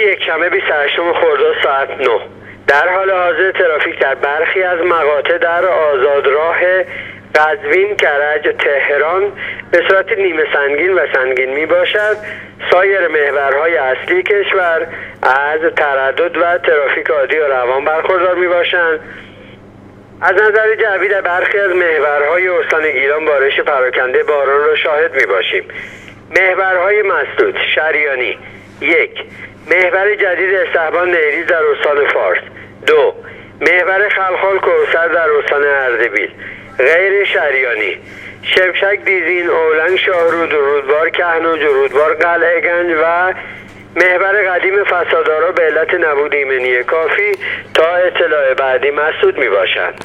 یکشنبه 28 خرداد ساعت 9. در حال حاضر ترافیک در برخی از مقاطع در آزادراه قزوین، کرج، تهران به صورت نیمه سنگین و سنگین می باشد. سایر محورهای اصلی کشور از تردد و ترافیک عادی و روان برخوردار می باشند. از نظر جوی در برخی از محورهای استان گیلان بارش پراکنده باران را شاهد می باشیم. محورهای مسدود: شریانی 1. محور جدید استحبان نیریز در استان فارس 2. محور خلخال کوثر در استان اردبیل غیر شریانی: شمشک دیزین، اولنگ شاهرود، رودبار کهنوج، رودبار قلعه گنج و محور قدیم فسادارا به علت نبود ایمنی کافی تا اطلاع بعدی مسدود می باشد.